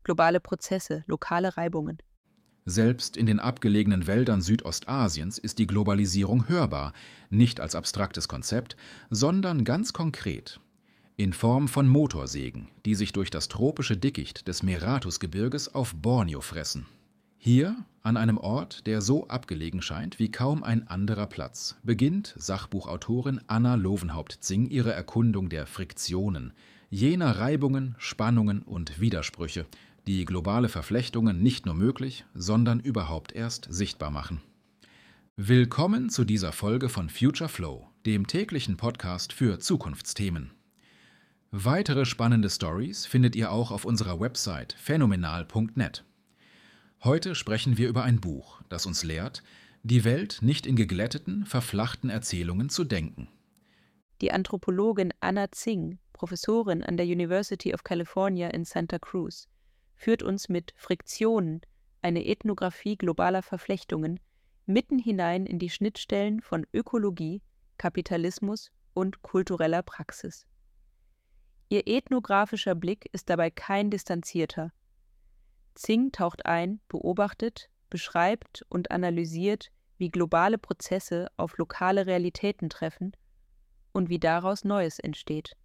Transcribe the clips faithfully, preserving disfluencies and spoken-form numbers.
globale Prozesse, lokale Reibungen. Selbst in den abgelegenen Wäldern Südostasiens ist die Globalisierung hörbar, nicht als abstraktes Konzept, sondern ganz konkret. In Form von Motorsägen, die sich durch das tropische Dickicht des Meratusgebirges auf Borneo fressen. Hier, an einem Ort, der so abgelegen scheint wie kaum ein anderer Platz, beginnt Sachbuchautorin Anna Lovenhaupt-Dzing ihre Erkundung der Friktionen, jener Reibungen, Spannungen und Widersprüche, die globale Verflechtungen nicht nur möglich, sondern überhaupt erst sichtbar machen. Willkommen zu dieser Folge von Future Flow, dem täglichen Podcast für Zukunftsthemen. Weitere spannende Stories findet ihr auch auf unserer Website phänomenal punkt net. Heute sprechen wir über ein Buch, das uns lehrt, die Welt nicht in geglätteten, verflachten Erzählungen zu denken. Die Anthropologin Anna Dzing, Professorin an der University of California in Santa Cruz, führt uns mit Friktionen, eine Ethnographie globaler Verflechtungen, mitten hinein in die Schnittstellen von Ökologie, Kapitalismus und kultureller Praxis. Ihr ethnografischer Blick ist dabei kein distanzierter. Dzing taucht ein, beobachtet, beschreibt und analysiert, wie globale Prozesse auf lokale Realitäten treffen und wie daraus Neues entsteht.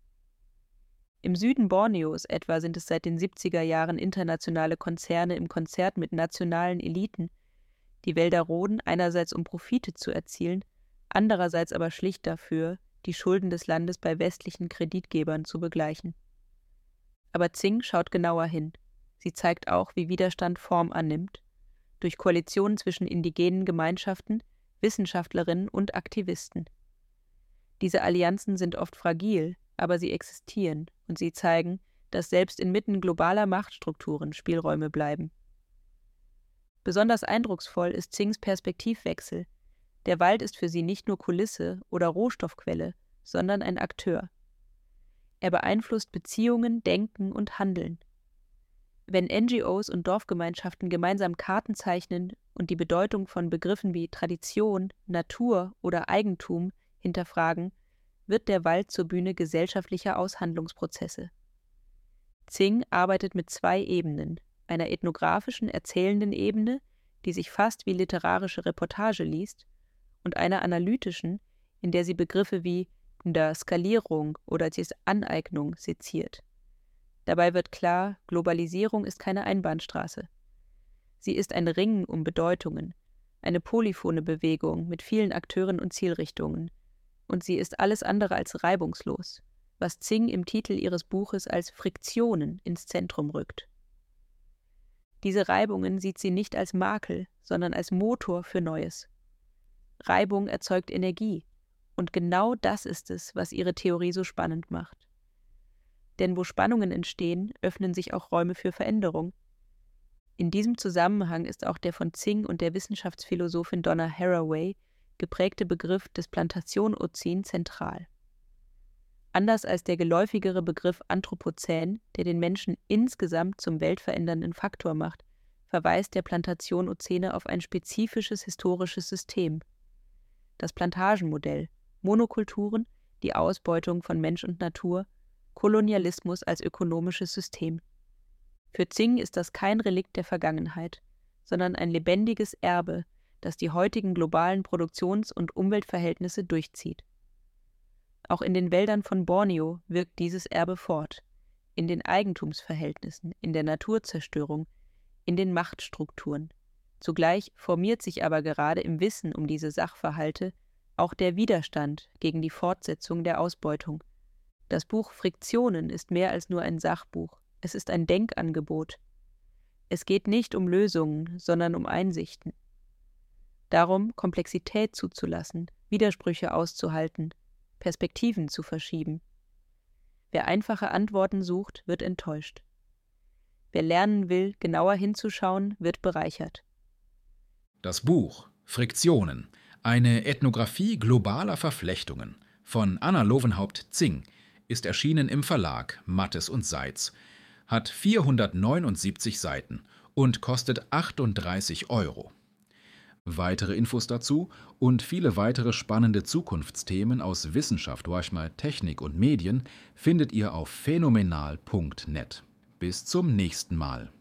Im Süden Borneos etwa sind es seit den siebziger Jahren internationale Konzerne im Konzert mit nationalen Eliten, die Wälder roden, einerseits um Profite zu erzielen, andererseits aber schlicht dafür, die Schulden des Landes bei westlichen Kreditgebern zu begleichen. Aber Dzing schaut genauer hin. Sie zeigt auch, wie Widerstand Form annimmt, durch Koalitionen zwischen indigenen Gemeinschaften, Wissenschaftlerinnen und Aktivisten. Diese Allianzen sind oft fragil, aber sie existieren und sie zeigen, dass selbst inmitten globaler Machtstrukturen Spielräume bleiben. Besonders eindrucksvoll ist Dzings Perspektivwechsel. Der Wald ist für sie nicht nur Kulisse oder Rohstoffquelle, sondern ein Akteur. Er beeinflusst Beziehungen, Denken und Handeln. Wenn N G Os und Dorfgemeinschaften gemeinsam Karten zeichnen und die Bedeutung von Begriffen wie Tradition, Natur oder Eigentum hinterfragen, wird der Wald zur Bühne gesellschaftlicher Aushandlungsprozesse. Dzing arbeitet mit zwei Ebenen, einer ethnografischen, erzählenden Ebene, die sich fast wie literarische Reportage liest, und einer analytischen, in der sie Begriffe wie der Skalierung oder die Aneignung seziert. Dabei wird klar, Globalisierung ist keine Einbahnstraße. Sie ist ein Ringen um Bedeutungen, eine polyphone Bewegung mit vielen Akteuren und Zielrichtungen, und sie ist alles andere als reibungslos, was Dzing im Titel ihres Buches als Friktionen ins Zentrum rückt. Diese Reibungen sieht sie nicht als Makel, sondern als Motor für Neues. Reibung erzeugt Energie, und genau das ist es, was ihre Theorie so spannend macht. Denn wo Spannungen entstehen, öffnen sich auch Räume für Veränderung. In diesem Zusammenhang ist auch der von Dzing und der Wissenschaftsphilosophin Donna Haraway geprägte Begriff des Plantationozän zentral. Anders als der geläufigere Begriff Anthropozän, der den Menschen insgesamt zum weltverändernden Faktor macht, verweist der Plantationozäne auf ein spezifisches historisches System. Das Plantagenmodell, Monokulturen, die Ausbeutung von Mensch und Natur, Kolonialismus als ökonomisches System. Für Dzing ist das kein Relikt der Vergangenheit, sondern ein lebendiges Erbe, das die heutigen globalen Produktions- und Umweltverhältnisse durchzieht. Auch in den Wäldern von Borneo wirkt dieses Erbe fort, in den Eigentumsverhältnissen, in der Naturzerstörung, in den Machtstrukturen. Zugleich formiert sich aber gerade im Wissen um diese Sachverhalte auch der Widerstand gegen die Fortsetzung der Ausbeutung. Das Buch Friktionen ist mehr als nur ein Sachbuch, es ist ein Denkangebot. Es geht nicht um Lösungen, sondern um Einsichten. Darum, Komplexität zuzulassen, Widersprüche auszuhalten, Perspektiven zu verschieben. Wer einfache Antworten sucht, wird enttäuscht. Wer lernen will, genauer hinzuschauen, wird bereichert. Das Buch Friktionen, eine Ethnographie globaler Verflechtungen von Anna Lovenhaupt-Dzing ist erschienen im Verlag Mattes und Seitz, hat vierhundertneunundsiebzig Seiten und kostet achtunddreißig Euro. Weitere Infos dazu und viele weitere spannende Zukunftsthemen aus Wissenschaft, manchmal Technik und Medien findet ihr auf phänomenal punkt net. Bis zum nächsten Mal.